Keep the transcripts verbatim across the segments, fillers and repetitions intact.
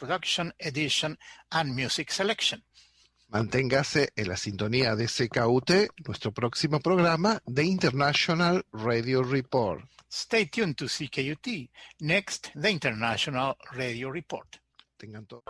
production, edition, and music selection. Manténgase en la sintonía de C K U T, nuestro próximo programa, The International Radio Report. Stay tuned to C K U T. Next, The International Radio Report. Tengan todo.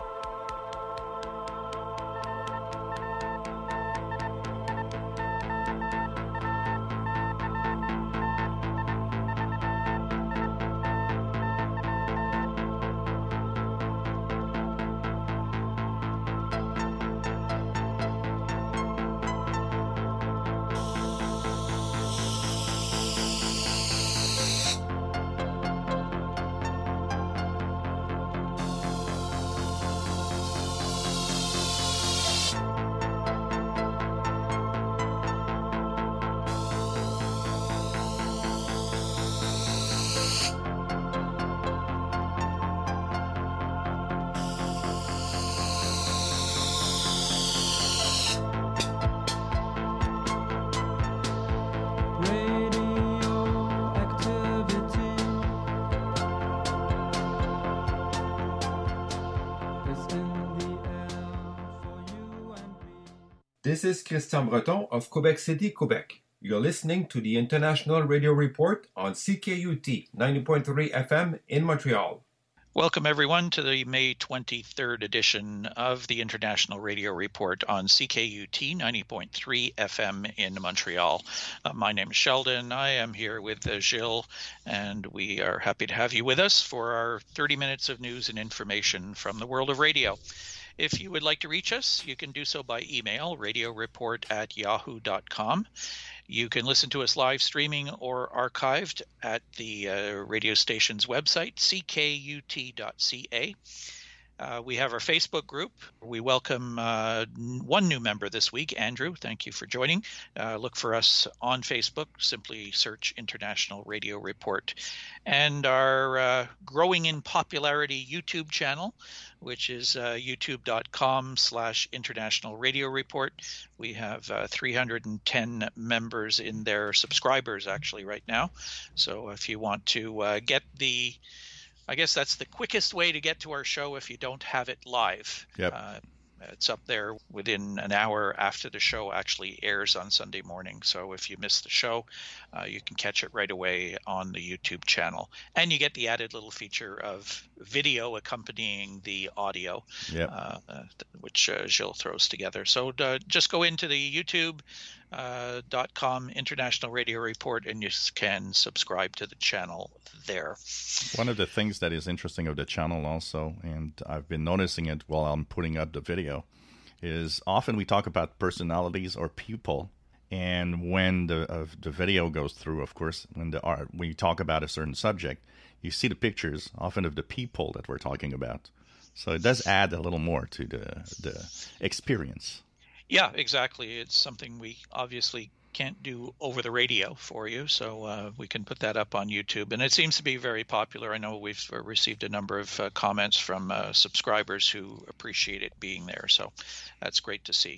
This is Christian Breton of Quebec City, Quebec. You're listening to the International Radio Report on C K U T ninety point three F M in Montreal. Welcome, everyone, to the May twenty-third edition of the International Radio Report on C K U T ninety point three F M in Montreal. Uh, my name is Sheldon. I am here with uh, Gilles, and we are happy to have you with us for our thirty minutes of news and information from the world of radio. If you would like to reach us, you can do so by email, radioreport at yahoo dot com. You can listen to us live streaming or archived at the uh, radio station's website, c k u t dot c a. Uh, we have our Facebook group. We welcome uh, one new member this week, Andrew. Thank you for joining. Uh, look for us on Facebook. Simply search International Radio Report. And our uh, growing in popularity YouTube channel, which is uh, youtube.com slash International Radio Report. We have uh, three hundred ten members in there, subscribers actually right now. So if you want to uh, get the I guess that's the quickest way to get to our show if you don't have it live. Yep. Uh, it's up there within an hour after the show actually airs on Sunday morning. So if you miss the show, uh, you can catch it right away on the YouTube channel. And you get the added little feature of video accompanying the audio, Yep. uh, uh, which uh, Gilles throws together. So uh, just go into the YouTube. Uh, dot com International Radio Report, and you can subscribe to the channel there. One of the things that is interesting of the channel also, and I've been noticing it while I'm putting up the video, is often we talk about personalities or people, and when the uh, the video goes through, of course, when the art, when you talk about a certain subject, you see the pictures often of the people that we're talking about. So it does add a little more to the the experience. Yeah, exactly. It's something we obviously can't do over the radio for you, so uh, we can put that up on YouTube. And it seems to be very popular. I know we've received a number of uh, comments from uh, subscribers who appreciate it being there, so that's great to see.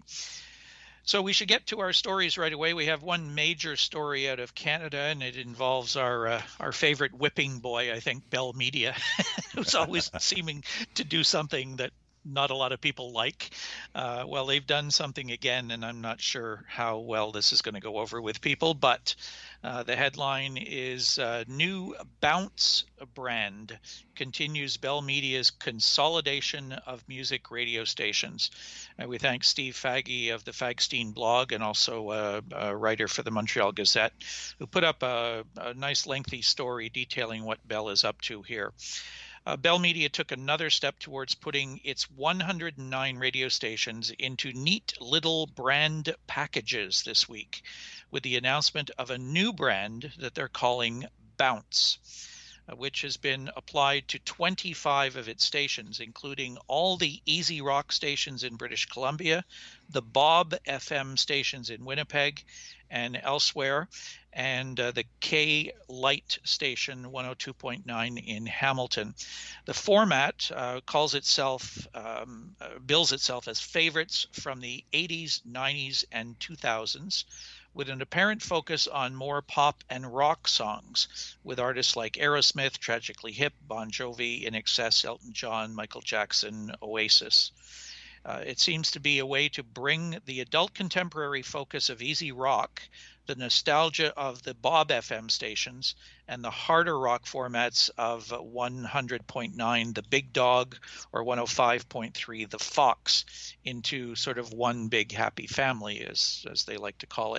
So we should get to our stories right away. We have one major story out of Canada, and it involves our uh, our favorite whipping boy, I think, Bell Media, who's always seeming to do something that not a lot of people like. Uh, well, they've done something again, and I'm not sure how well this is going to go over with people, but uh, the headline is uh, New Bounce brand continues Bell Media's consolidation of music radio stations. And we thank Steve Faggy of the Fagstein blog and also a, a writer for the Montreal Gazette, who put up a, a nice lengthy story detailing what Bell is up to here. Uh, Bell Media took another step towards putting its one hundred nine radio stations into neat little brand packages this week with the announcement of a new brand that they're calling Bounce, uh, which has been applied to twenty-five of its stations, including all the Easy Rock stations in British Columbia, the Bob F M stations in Winnipeg and elsewhere, and uh, the K Light station one oh two point nine in Hamilton. The format uh, calls itself, um, uh, bills itself as favorites from the eighties, nineties, and two thousands, with an apparent focus on more pop and rock songs, with artists like Aerosmith, Tragically Hip, Bon Jovi, I N X S, Elton John, Michael Jackson, Oasis. Uh, it seems to be a way to bring the adult contemporary focus of easy rock, the nostalgia of the Bob F M stations, and the harder rock formats of one hundred point nine, the Big Dog, or one oh five point three, the Fox, into sort of one big happy family, as, as they like to call it.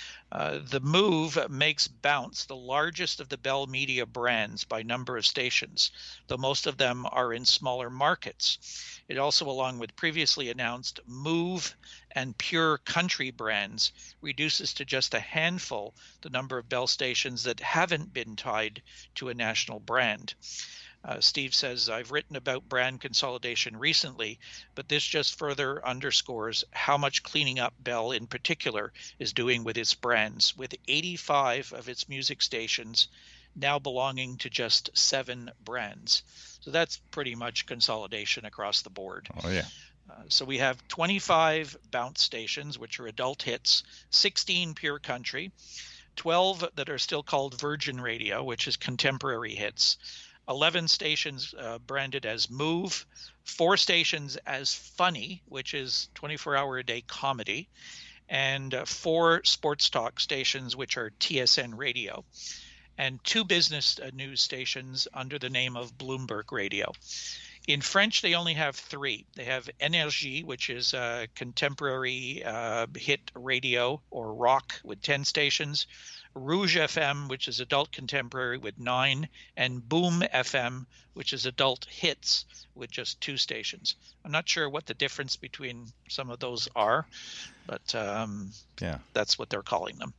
Uh, the move makes Bounce the largest of the Bell Media brands by number of stations, though most of them are in smaller markets. It also, along with previously announced Move and Pure Country brands, reduces to just a handful the number of Bell stations that haven't been tied to a national brand. Uh, Steve says, I've written about brand consolidation recently, but this just further underscores how much cleaning up Bell in particular is doing with its brands, with eighty-five of its music stations now belonging to just seven brands. So that's pretty much consolidation across the board. Oh, yeah. Uh, so we have twenty-five Bounce stations, which are adult hits, sixteen Pure Country, twelve that are still called Virgin Radio, which is contemporary hits, eleven stations uh, branded as Move, four stations as Funny, which is twenty-four hour a day comedy, and uh, four sports talk stations, which are T S N Radio, and two business uh, news stations under the name of Bloomberg Radio. In French, they only have three. They have Énergie, which is uh, contemporary uh, hit radio or rock with ten stations, Rouge F M, which is adult contemporary with nine, and Boom F M, which is adult hits with just two stations. I'm not sure what the difference between some of those are, but um, yeah, that's what they're calling them.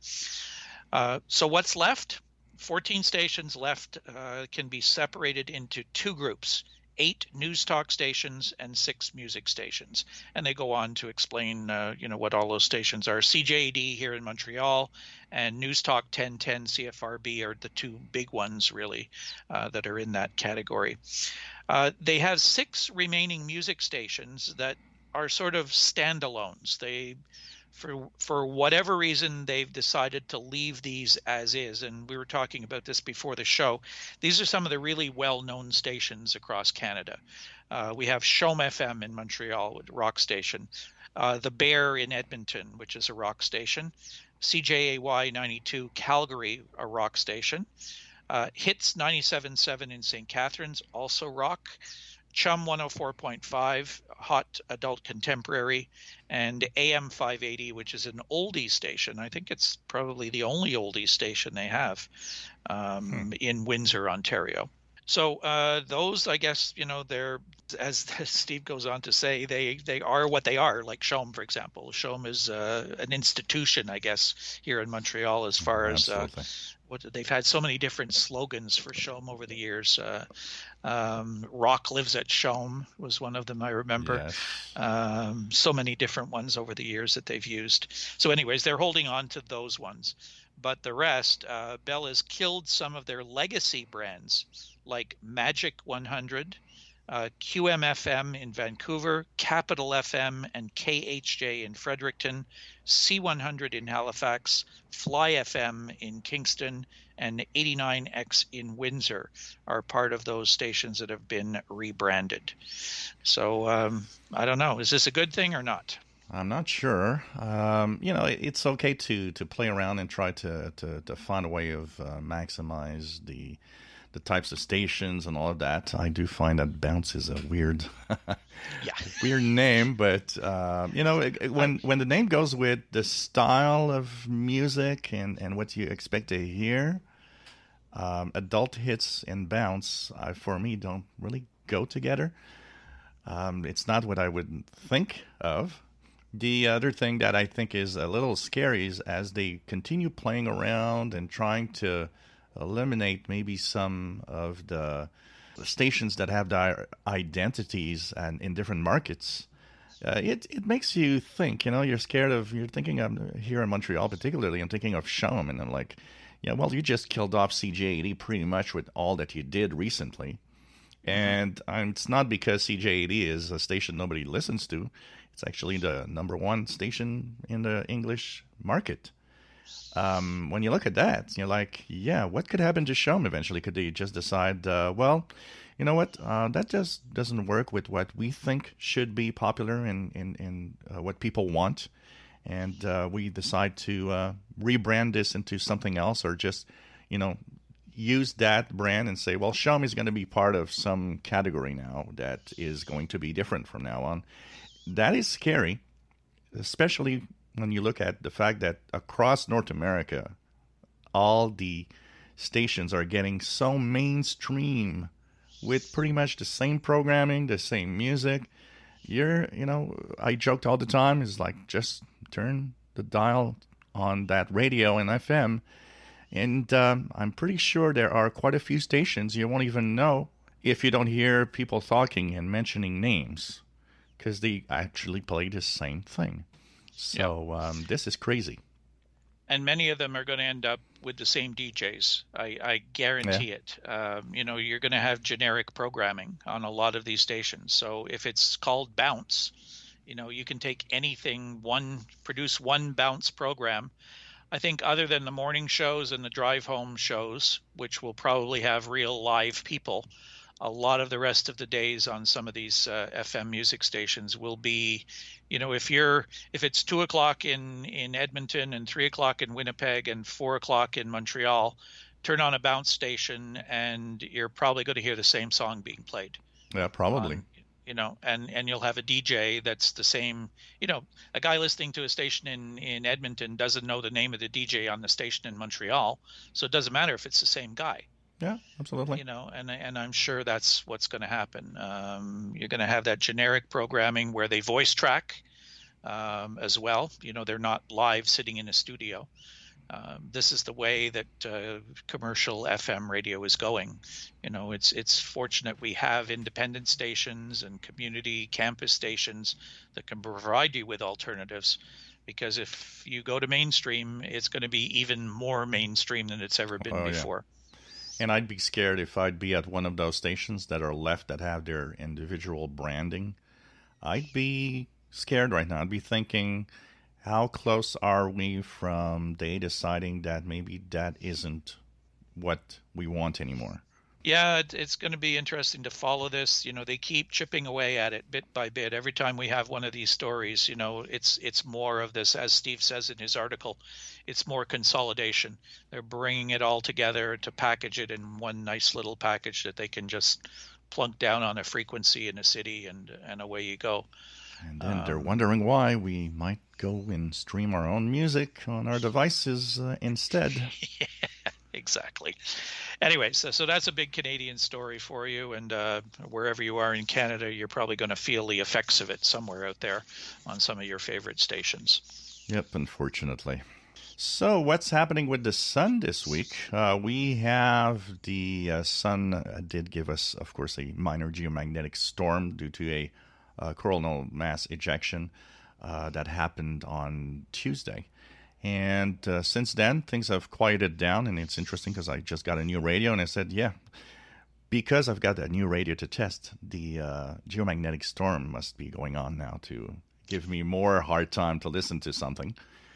Uh, so what's left? fourteen stations left uh, can be separated into two groups, eight news talk stations and six music stations. And they go on to explain, uh, you know, what all those stations are. C J A D here in Montreal and News Talk ten ten C F R B are the two big ones, really, uh, that are in that category. Uh, they have six remaining music stations that are sort of standalones. They For for whatever reason, they've decided to leave these as is. And we were talking about this before the show. These are some of the really well-known stations across Canada. Uh, we have Chaume F M in Montreal, a rock station. Uh, the Bear in Edmonton, which is a rock station. C J A Y ninety-two Calgary, a rock station. Uh, Hits ninety-seven point seven in Saint Catharines, also rock. Chum one oh four point five, hot adult contemporary, and A M five eighty, which is an oldies station. I think it's probably the only oldies station they have um, hmm. in Windsor, Ontario. So uh, those, I guess, you know, they're, as Steve goes on to say, they, they are what they are, like Chaume, for example. Chaume is uh, an institution, I guess, here in Montreal as far as uh, what they've had so many different slogans for Chaume over the years. Uh, um, Rock Lives at Chaume was one of them, I remember. Yes. Um, so many different ones over the years that they've used. So anyways, they're holding on to those ones. But the rest, uh, Bell has killed some of their legacy brands like Magic one hundred, uh, Q M F M in Vancouver, Capital F M and K H J in Fredericton, C one hundred in Halifax, Fly F M in Kingston, and eighty-nine X in Windsor are part of those stations that have been rebranded. So um, I don't know. Is this a good thing or not? I'm not sure. Um, you know, it's okay to, to play around and try to, to, to find a way of uh, maximize the the types of stations and all of that. I do find that Bounce is a weird, yeah. weird name, but uh, you know, it, it, when when the name goes with the style of music and, and what you expect to hear, um, adult hits and Bounce, uh, for me, don't really go together. Um, it's not what I would think of. The other thing that I think is a little scary is as they continue playing around and trying to eliminate maybe some of the, the stations that have their identities and in different markets, uh, it it makes you think. You know, you're scared of. You're thinking of here in Montreal, particularly. I'm thinking of Chaume, and I'm like, yeah, well, you just killed off C J eighty pretty much with all that you did recently, and um, it's not because C J eighty is a station nobody listens to. It's actually the number one station in the English market. Um, when you look at that, you're like, yeah, what could happen to Shom eventually? Could they just decide, uh, well, you know what, uh, that just doesn't work with what we think should be popular and, and, and uh, what people want, and uh, we decide to uh, rebrand this into something else, or just, you know, use that brand and say, well, Shom is going to be part of some category now that is going to be different from now on. That is scary, especially when you look at the fact that across North America, all the stations are getting so mainstream with pretty much the same programming, the same music. You're, you know, I joked all the time, is like, just turn the dial on that radio and F M, and um, I'm pretty sure there are quite a few stations you won't even know if you don't hear people talking and mentioning names, because they actually play the same thing. So yep. um, this is crazy. And many of them are going to end up with the same D Js. I, I guarantee yeah. it. Um, you know, you're going to have generic programming on a lot of these stations. So if it's called Bounce, you know, you can take anything, one produce one Bounce program. I think other than the morning shows and the drive home shows, which will probably have real live people, a lot of the rest of the days on some of these uh, F M music stations will be, you know, if you're if it's two o'clock in in Edmonton and three o'clock in Winnipeg and four o'clock in Montreal, turn on a Bounce station and you're probably going to hear the same song being played. Yeah, probably. Um, you know, and and you'll have a D J that's the same. You know, a guy listening to a station in in Edmonton doesn't know the name of the D J on the station in Montreal, so it doesn't matter if it's the same guy. Yeah, absolutely. You know, and and I'm sure that's what's going to happen. Um, you're going to have that generic programming where they voice track um, as well. You know, they're not live sitting in a studio. Um, this is the way that uh, commercial F M radio is going. You know, it's it's fortunate we have independent stations and community campus stations that can provide you with alternatives. Because if you go to mainstream, it's going to be even more mainstream than it's ever been oh, before. Yeah. And I'd be scared if I'd be at one of those stations that are left that have their individual branding. I'd be scared right now. I'd be thinking, how close are we from they deciding that maybe that isn't what we want anymore? Yeah, it, it's going to be interesting to follow this. You know, they keep chipping away at it bit by bit. Every time we have one of these stories, you know, it's it's more of this, as Steve says in his article, it's more consolidation. They're bringing it all together to package it in one nice little package that they can just plunk down on a frequency in a city, and and away you go. And then um, they're wondering why we might go and stream our own music on our devices uh, instead. Yeah, exactly. Anyway, so, so that's a big Canadian story for you, and uh, wherever you are in Canada, you're probably going to feel the effects of it somewhere out there on some of your favorite stations. Yep, unfortunately. So what's happening with the sun this week? Uh, we have the uh, sun uh, did give us, of course, a minor geomagnetic storm due to a uh, coronal mass ejection uh, that happened on Tuesday. And uh, since then, things have quieted down, and it's interesting because I just got a new radio, and I said, yeah, because I've got a new radio to test, the uh, geomagnetic storm must be going on now to give me more hard time to listen to something.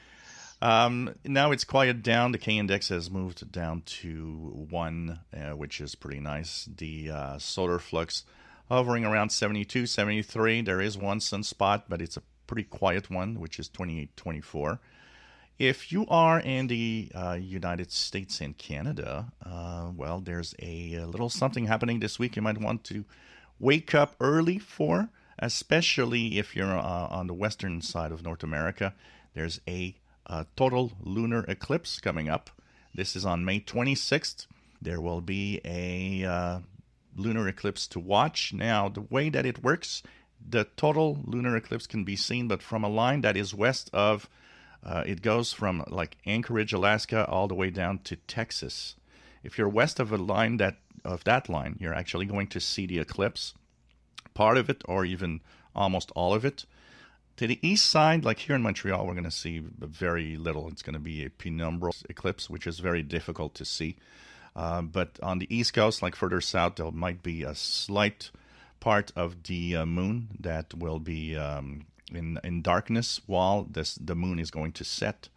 Um, now it's quieted down. The K-index has moved down to one, uh, which is pretty nice. The uh, solar flux hovering around seventy-two, seventy-three. There is one sunspot, but it's a pretty quiet one, which is twenty-eight, twenty-four. If you are in the uh, United States and Canada, uh, well, there's a, a little something happening this week you might want to wake up early for, especially if you're uh, on the western side of North America. There's a, a total lunar eclipse coming up. This is on May twenty-sixth. There will be a uh, lunar eclipse to watch. Now, the way that it works, the total lunar eclipse can be seen, but from a line that is west of Uh, it goes from like Anchorage, Alaska, all the way down to Texas. If you're west of a line that of that line, you're actually going to see the eclipse, part of it, or even almost all of it. To the east side, like here in Montreal, we're going to see very little. It's going to be a penumbral eclipse, which is very difficult to see. Uh, but on the east coast, like further south, there might be a slight part of the uh, moon that will be Um, In, in darkness while this the moon is going to set.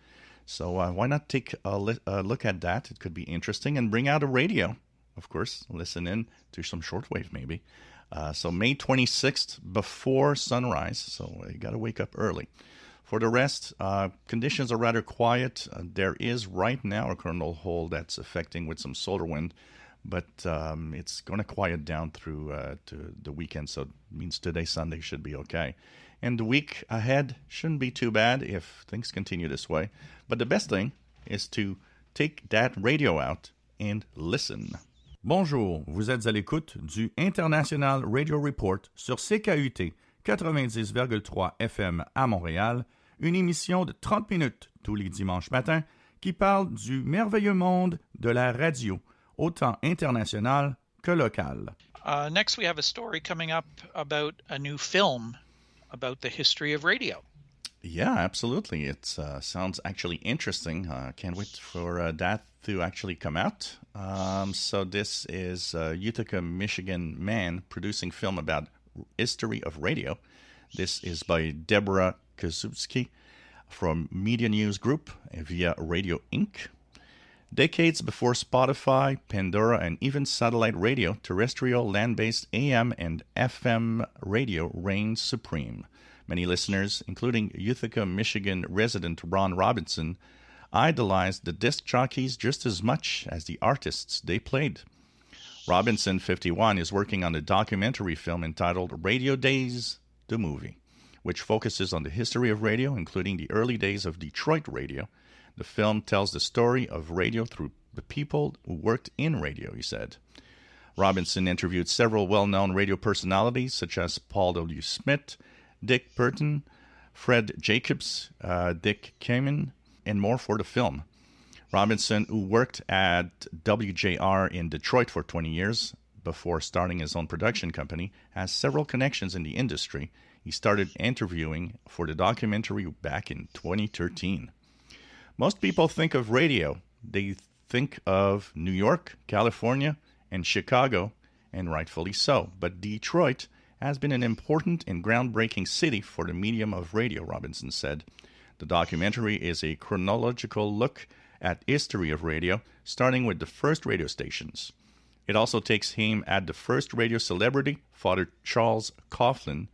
So uh, why not take a, li- a look at that? It could be interesting. And bring out a radio, of course. Listen in to some shortwave maybe. Uh, so May twenty-sixth before sunrise. So you got to wake up early. For the rest, uh, conditions are rather quiet. Uh, there is right now a kernel hole that's affecting with some solar wind, but um, it's going to quiet down through uh, to the weekend. So it means today, Sunday, should be okay. And the week ahead shouldn't be too bad if things continue this way. But the best thing is to take that radio out and listen. Bonjour, vous êtes à l'écoute du International Radio Report sur C K U T quatre-vingt-dix virgule trois F M à Montréal, une émission de trente minutes tous les dimanches matins qui parle du merveilleux monde de la radio, autant international que local. Uh, next, we have a story coming up about a new film about the history of radio. Yeah, absolutely. It uh, sounds actually interesting. I uh, can't wait for uh, that to actually come out. Um, so this is a Utica, Michigan man producing film about history of radio. This is by Deborah Kozubski from Media News Group via Radio Incorporated. Decades before Spotify, Pandora, and even satellite radio, terrestrial, land-based A M and F M radio reigned supreme. Many listeners, including Utica, Michigan resident Ron Robinson, idolized the disc jockeys just as much as the artists they played. Robinson, fifty-one, is working on a documentary film entitled Radio Days, the Movie, which focuses on the history of radio, including the early days of Detroit radio. The film tells the story of radio through the people who worked in radio, he said. Robinson interviewed several well-known radio personalities such as Paul W. Smith, Dick Burton, Fred Jacobs, uh, Dick Kamen, and more for the film. Robinson, who worked at W J R in Detroit for twenty years before starting his own production company, has several connections in the industry. He started interviewing for the documentary back in twenty thirteen. Most people think of radio. They think of New York, California, and Chicago, and rightfully so. But Detroit has been an important and groundbreaking city for the medium of radio, Robinson said. The documentary is a chronological look at history of radio, starting with the first radio stations. It also takes aim at the first radio celebrity, Father Charles Coughlin,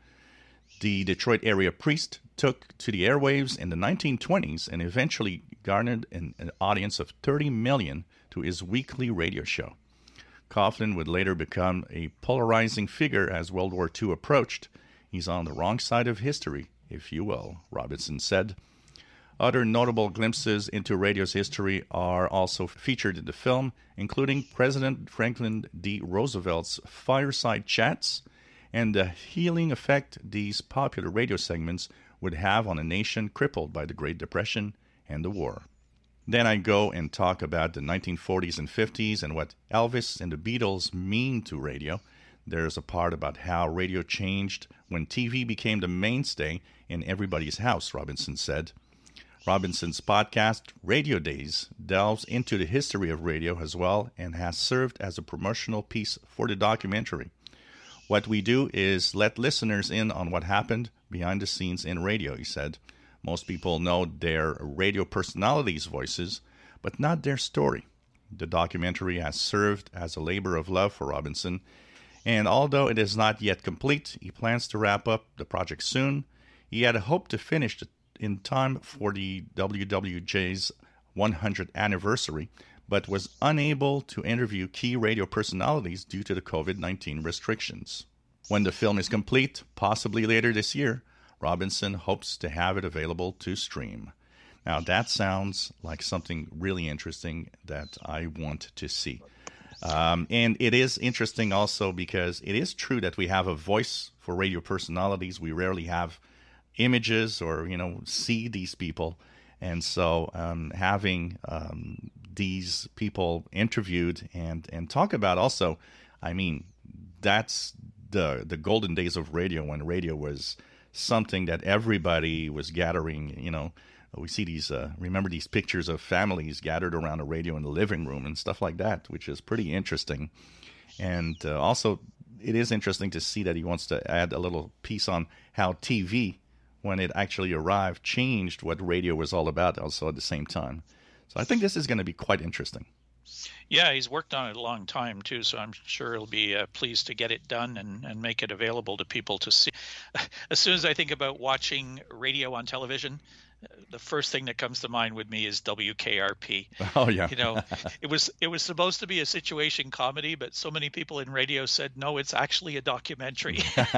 the Detroit area priest, took to the airwaves in the nineteen twenties and eventually garnered an, an audience of thirty million to his weekly radio show. Coughlin would later become a polarizing figure as World War Two approached. He's on the wrong side of history, if you will, Robinson said. Other notable glimpses into radio's history are also featured in the film, including President Franklin D. Roosevelt's fireside chats and the healing effect these popular radio segments would have on a nation crippled by the Great Depression and the war. Then I go and talk about the nineteen forties and fifties and what Elvis and the Beatles mean to radio. There's a part about how radio changed when T V became the mainstay in everybody's house, Robinson said. Robinson's podcast, Radio Days, delves into the history of radio as well and has served as a promotional piece for the documentary. What we do is let listeners in on what happened behind the scenes in radio, he said. Most people know their radio personalities' voices, but not their story. The documentary has served as a labor of love for Robinson, and although it is not yet complete, he plans to wrap up the project soon. He had hoped to finish it in time for the W W J's one hundredth anniversary, but was unable to interview key radio personalities due to the COVID nineteen restrictions. When the film is complete, possibly later this year, Robinson hopes to have it available to stream. Now, that sounds like something really interesting that I want to see. Um, and it is interesting also because it is true that we have a voice for radio personalities. We rarely have images or, you know, see these people. And so um, having um, these people interviewed and, and talk about also, I mean, that's the the golden days of radio when radio was something that everybody was gathering, you know. We see these, uh, remember these pictures of families gathered around a radio in the living room and stuff like that, which is pretty interesting. And uh, also, it is interesting to see that he wants to add a little piece on how T V when it actually arrived, changed what radio was all about also at the same time. So I think this is going to be quite interesting. Yeah, he's worked on it a long time too, so I'm sure he'll be uh, pleased to get it done and, and make it available to people to see. As soon as I think about watching radio on television, the first thing that comes to mind with me is W K R P. Oh yeah. You know, it was it was supposed to be a situation comedy, but so many people in radio said no, it's actually a documentary.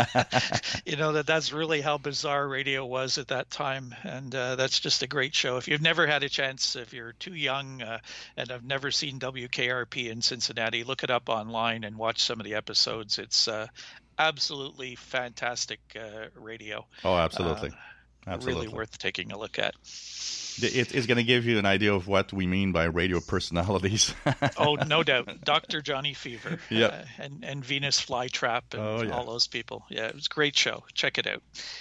You know, that that's really how bizarre radio was at that time, and uh, that's just a great show. If you've never had a chance, if you're too young uh, and have never seen W K R P in Cincinnati, look it up online and watch some of the episodes. It's uh, absolutely fantastic uh, radio. Oh, absolutely. Uh, Absolutely. Really worth taking a look at. It is going to give you an idea of what we mean by radio personalities. Oh, no doubt. Doctor Johnny Fever. Yep. Uh, and, and Venus Flytrap and oh, yeah. all those people. Yeah, it was a great show. Check it out.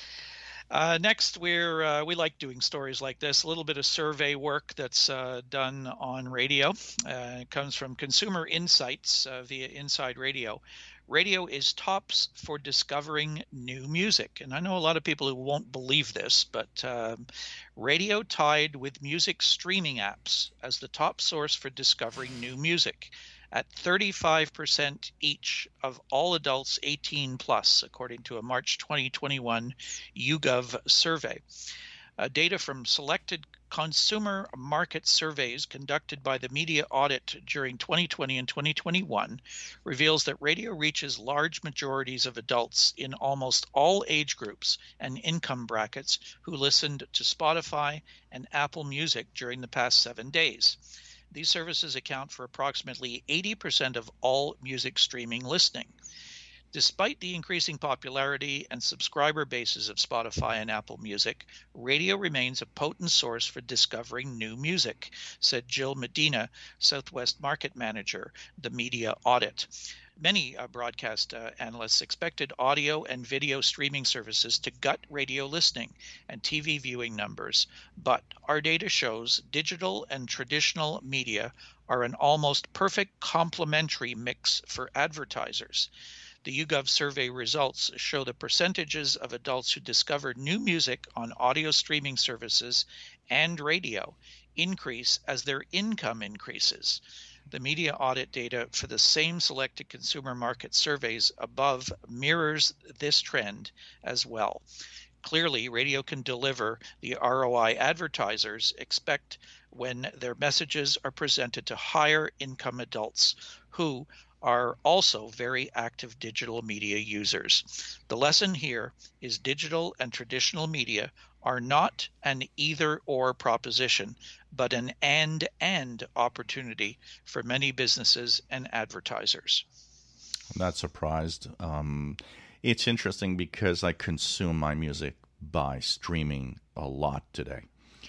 Uh, next, we're uh, we like doing stories like this. A little bit of survey work that's uh, done on radio. Uh, it comes from Consumer Insights uh, via Inside Radio. Radio is tops for discovering new music. And I know a lot of people who won't believe this, but um, radio tied with music streaming apps as the top source for discovering new music at thirty-five percent each of all adults eighteen plus, according to a March twenty twenty-one YouGov survey. Uh, data from selected consumer market surveys conducted by the Media Audit during twenty twenty and twenty twenty-one reveals that radio reaches large majorities of adults in almost all age groups and income brackets who listened to Spotify and Apple Music during the past seven days. These services account for approximately eighty percent of all music streaming listening. Despite the increasing popularity and subscriber bases of Spotify and Apple Music, radio remains a potent source for discovering new music, said Jill Medina, Southwest Market Manager, the Media Audit. Many uh, broadcast uh, analysts expected audio and video streaming services to gut radio listening and T V viewing numbers, but our data shows digital and traditional media are an almost perfect complementary mix for advertisers. The YouGov survey results show the percentages of adults who discovered new music on audio streaming services and radio increase as their income increases. The Media Audit data for the same selected consumer market surveys above mirrors this trend as well. Clearly, radio can deliver the R O I advertisers expect when their messages are presented to higher income adults who are also very active digital media users. The lesson here is digital and traditional media are not an either-or proposition, but an and-and opportunity for many businesses and advertisers. I'm not surprised. Um, it's interesting because I consume my music by streaming a lot today.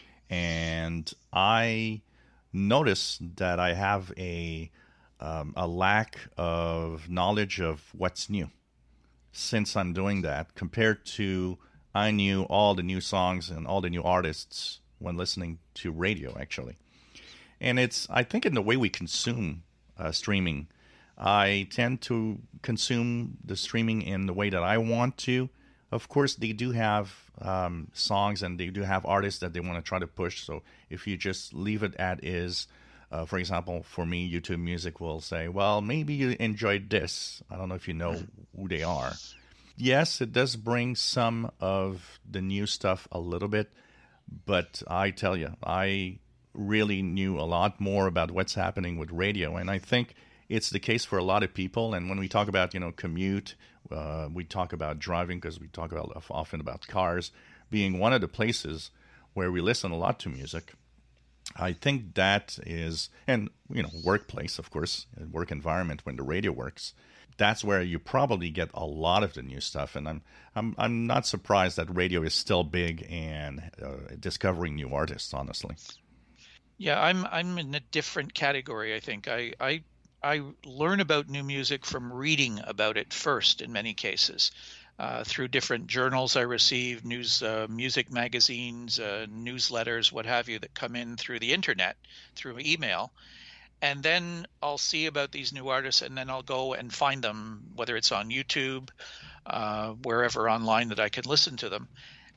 And I notice that I have a um, a lack of knowledge of what's new since I'm doing that compared to I knew all the new songs and all the new artists when listening to radio, actually. And it's, I think, in the way we consume uh, streaming, I tend to consume the streaming in the way that I want to. Of course, they do have um, songs and they do have artists that they want to try to push. So if you just leave it at is, uh, for example, for me, YouTube Music will say, well, maybe you enjoyed this. I don't know if you know who they are. Yes, it does bring some of the new stuff a little bit, but I tell you, I really knew a lot more about what's happening with radio, and I think it's the case for a lot of people. And when we talk about, you know, commute, uh, we talk about driving because we talk about often about cars being one of the places where we listen a lot to music. I think that is, and, you know, workplace, of course, work environment when the radio works. That's where you probably get a lot of the new stuff, and I'm I'm I'm not surprised that radio is still big and uh, discovering new artists. Honestly, yeah, I'm I'm in a different category. I think I I I learn about new music from reading about it first in many cases, uh, through different journals I receive, news, uh, music magazines, uh, newsletters, what have you, that come in through the internet, through email. And then I'll see about these new artists, and then I'll go and find them, whether it's on YouTube, uh, wherever online that I can listen to them.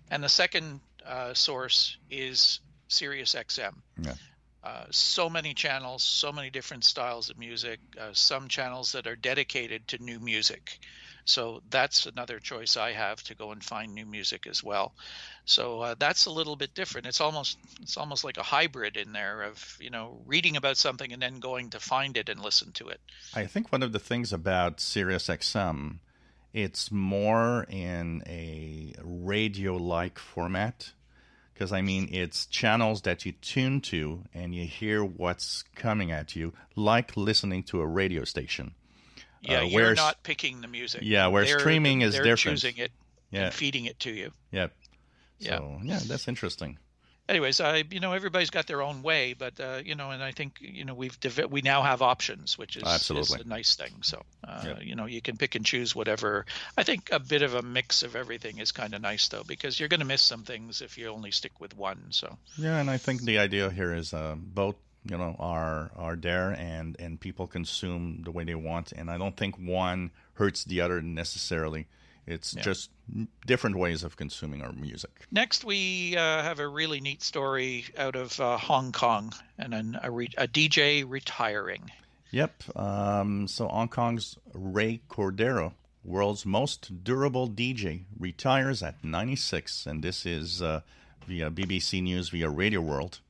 And the second uh, source is Sirius X M. Yeah. Uh, so many channels, so many different styles of music, uh, some channels that are dedicated to new music. So that's another choice I have, to go and find new music as well. So uh, that's a little bit different. It's almost it's almost like a hybrid in there of, you know, reading about something and then going to find it and listen to it. I think one of the things about Sirius X M, it's more in a radio-like format. Because, I mean, it's channels that you tune to and you hear what's coming at you, like listening to a radio station. Yeah, uh, you're where, not picking the music. Yeah, where they're, streaming is they're different. They're choosing it yeah. and feeding it to you. Yep. Yeah. So, yeah, that's interesting. Anyways, I you know everybody's got their own way, but uh, you know, and I think you know we've dev- we now have options, which is, Absolutely. is a nice thing. So uh, Yep. you know you can pick and choose whatever. I think a bit of a mix of everything is kind of nice though, because you're going to miss some things if you only stick with one. So Yeah, and I think the idea here is uh, both you know are are there and and people consume the way they want, and I don't think one hurts the other necessarily. It's Yeah. just different ways of consuming our music. next we uh, have a really neat story out of uh, Hong Kong, and an, a, re- a D J retiring. Yep. Um, so Hong Kong's Ray Cordero, world's most durable D J, retires at ninety-six, and this is uh, via B B C News via Radio World.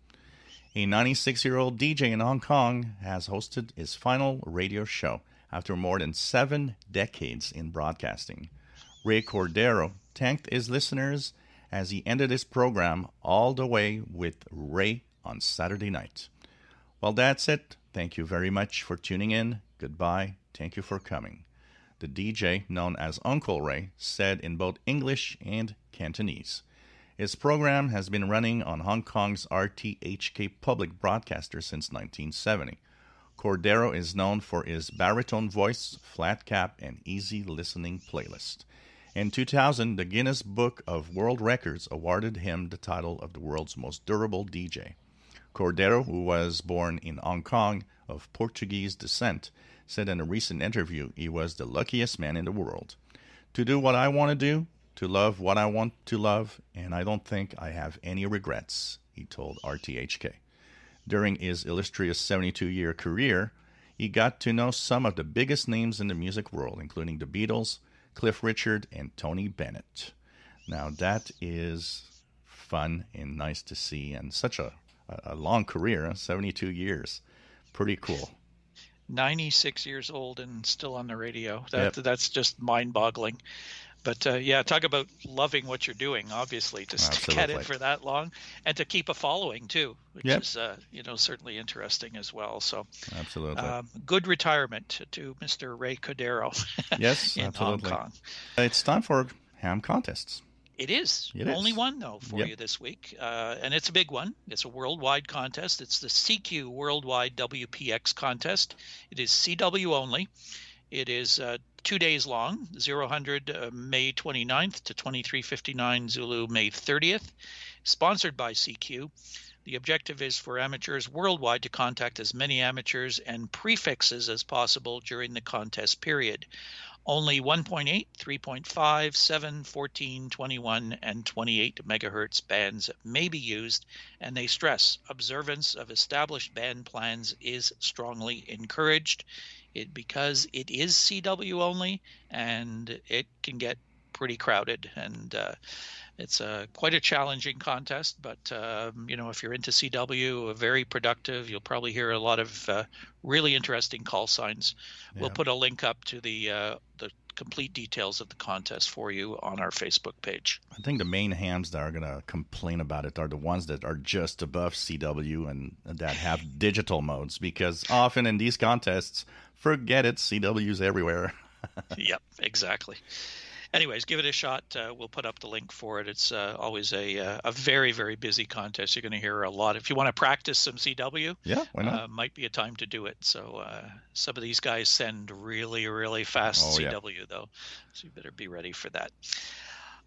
A ninety-six-year-old D J in Hong Kong has hosted his final radio show after more than seven decades in broadcasting. Ray Cordero thanked his listeners as he ended his program all the way with Ray on Saturday night. Well, that's it. Thank you very much for tuning in. Goodbye. Thank you for coming. The D J, known as Uncle Ray, said in both English and Cantonese. His program has been running on Hong Kong's R T H K public broadcaster since nineteen seventy. Cordero is known for his baritone voice, flat cap, and easy listening playlist. In two thousand, the Guinness Book of World Records awarded him the title of the world's most durable D J. Cordero, who was born in Hong Kong of Portuguese descent, said in a recent interview he was the luckiest man in the world. To do what I want to do, to love what I want to love, and I don't think I have any regrets, he told R T H K. During his illustrious seventy-two-year career, he got to know some of the biggest names in the music world, including the Beatles, Cliff Richard, and Tony Bennett. Now that is fun and nice to see, and such a, a long career, seventy-two years. Pretty cool. ninety-six years old and still on the radio. That Yep. That's just mind-boggling. But uh, yeah, talk about loving what you're doing, obviously, to stick at Absolutely. it for that long and to keep a following too, which Yep. is uh, you know certainly interesting as well. So Absolutely. um, good retirement to Mister Ray Cordero yes, in absolutely. Hong Kong. It's time for ham contests. It is. It Only is. one, though, for Yep. you this week. Uh, and it's a big one. It's a worldwide contest. It's the C Q Worldwide W P X contest. It is C W only. It is uh, two days long, zero hundred uh, May twenty-ninth to twenty-three fifty-nine Zulu May thirtieth. Sponsored by C Q. The objective is for amateurs worldwide to contact as many amateurs and prefixes as possible during the contest period. Only one point eight, three point five, seven, fourteen, twenty-one, and twenty-eight megahertz bands may be used, and they stress observance of established band plans is strongly encouraged. It because it is C W only, and it can get pretty crowded, and uh, it's a quite a challenging contest. But um, you know, if you're into C W, very productive. You'll probably hear a lot of uh, really interesting call signs. We'll Yeah. put a link up to the uh, the complete details of the contest for you on our Facebook page. I think the main hams that are going to complain about it are the ones that are just above C W and that have digital modes, because often in these contests, forget it, C W's everywhere. Yep, exactly. Anyways, give it a shot. Uh, we'll put up the link for it. It's uh, always a uh, a very, very busy contest. You're going to hear a lot. If you want to practice some C W, Yeah, why not? uh, might be a time to do it. So uh, some of these guys send really, really fast Oh, yeah. C W, though. So you better be ready for that.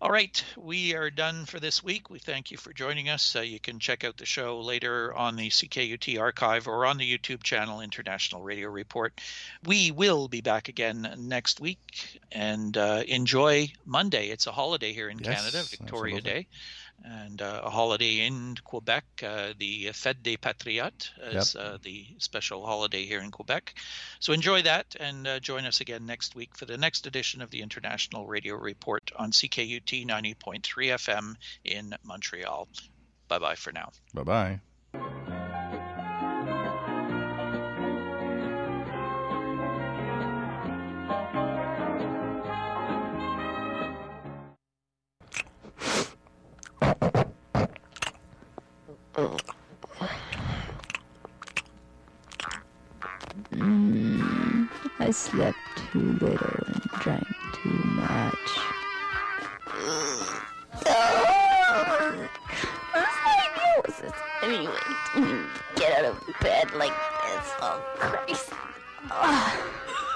All right, we are done for this week. We thank you for joining us. Uh, you can check out the show later on the C K U T archive or on the YouTube channel, International Radio Report. We will be back again next week, and uh, enjoy Monday. It's a holiday here in Yes, Canada, Victoria absolutely. Day, and uh, a holiday in Quebec, uh, the Fête des Patriotes, as Yep. uh, the special holiday here in Quebec. So enjoy that, and uh, join us again next week for the next edition of the International Radio Report on C K U T ninety point three F M in Montreal. Bye-bye for now. Bye-bye. Mm, I slept too little and drank too much. I mean, you get out of bed like this. Oh, Christ. Oh.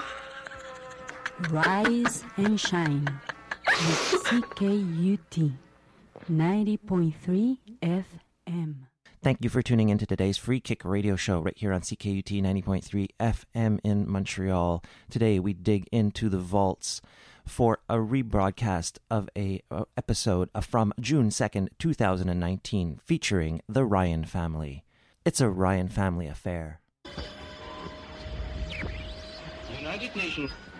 Rise and shine with C K U T ninety point three F M. Thank you for tuning in to today's Free Kick radio show right here on C K U T ninety point three F M in Montreal. Today we dig into the vaults for a rebroadcast of a uh, episode from June second, two thousand nineteen, featuring the Ryan family. It's a Ryan family affair. United Nations